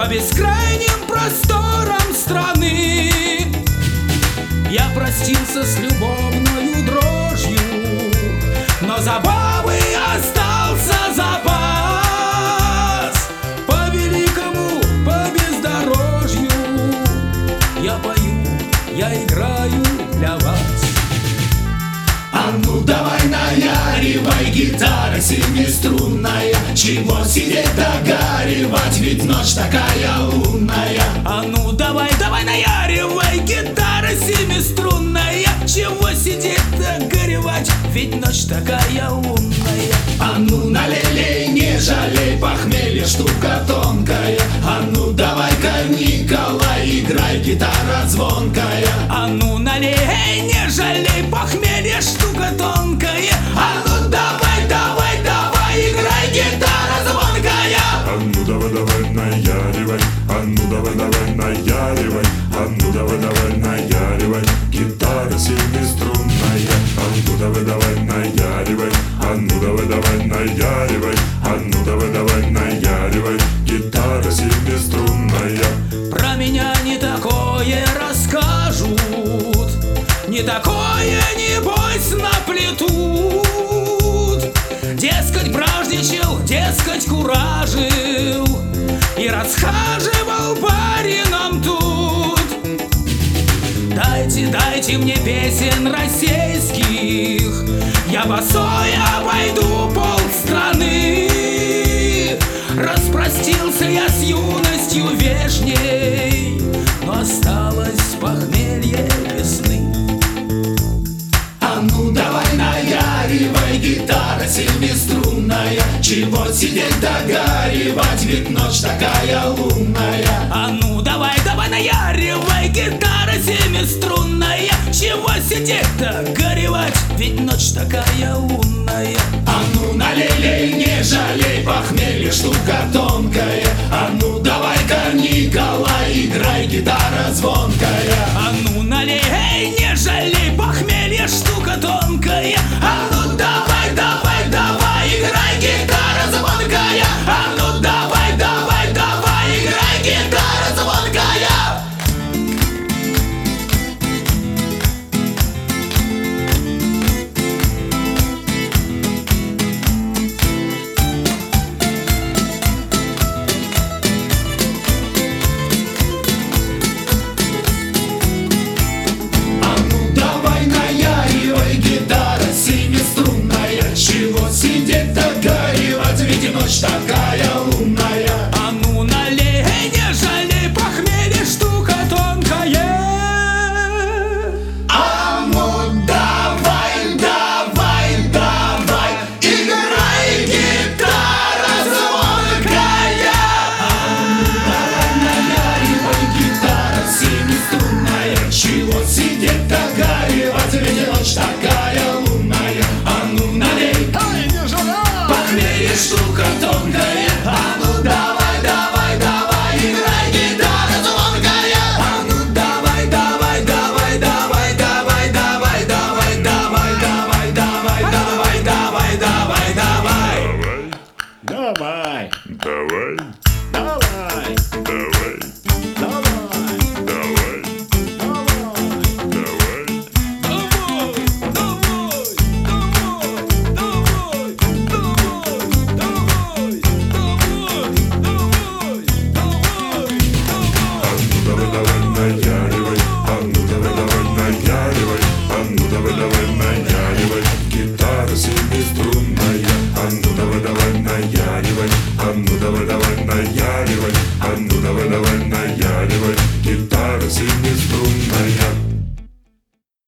По бескрайним просторам страны я простился с любовною дрожью, но забавы остался запас. По великому, по бездорожью я пою, я играю для вас. А ну давай наяривай, гитара семиструнная, чего сидеть догоревать, ведь ночь такая лунная. А ну давай, давай наяривай, гитара семиструнная, чего сидеть горевать, ведь ночь такая лунная. А ну налей, не жалей, похмелье штука тонкая. А ну давай-ка, Николай, играй, гитара звонкая. А ну налей, не жалей, похмелье штука тонкая. А ну давай, давай, давай, играй, гитара звонкая. А ну давай, давай, наяривай, а ну давай, давай, наяривай, а ну давай, давай, наяривай, гитара семиструнная. А ну давай, давай, наяривай, а ну давай, давай, наяривай, а ну давай, давай, наяривай, гитара семиструнная. Про меня не такое расскажут, не такое, небось, наплетут. Дескать, бражничал, дескать, куражил и расхаживал барином тут. Дайте, дайте мне песен российских, я босой обойду полстраны. Распростился я с юностью вешней, но осталось похмелье весны. А ну давай наяривай, гитара семиструнная, чего сидеть догоревать, ведь ночь такая лунная. А ну давай, давай наяривай, гитара семиструнная, чего сидеть-то горевать, ведь ночь такая лунная. А ну налей, не жалей, похмелье штука тонкая. А ну давай-ка, Николай, играй, гитара звонкая. А ну налей, не жалей, похмелье штука тонкая. А ну давай, давай, давай, играй, гитара звонкая. А ну давай, давай, давай, играй, гитара звонкая. А ну давай наяривай, гитара семиструнная, чего сидеть догоревать, ведь ночь такая лунная. А ну налей, не жалей, похмелье штука тонкая. А ну давай, давай, давай, играй, гитара звонкая. А ну давай наяривай, гитара семиструнная, чего сидеть догоревать, ведь ночь такая лунная. А ну налей, похмелье штука тонкая. А ну давай, давай, давай, играй, гитара звонкая. А ну давай, давай, давай, давай, давай, давай, давай, давай, давай, давай, давай, давай, давай, давай. Давай, Давай, давай, давай, давай, давай, давай. А ну давай, давай, наяривай, а ну давай, давай, наяривай, а ну давай, давай, наяривай, гитара семиструнная. А ну давай, давай, наяривай, а ну давай, давай, наяривай,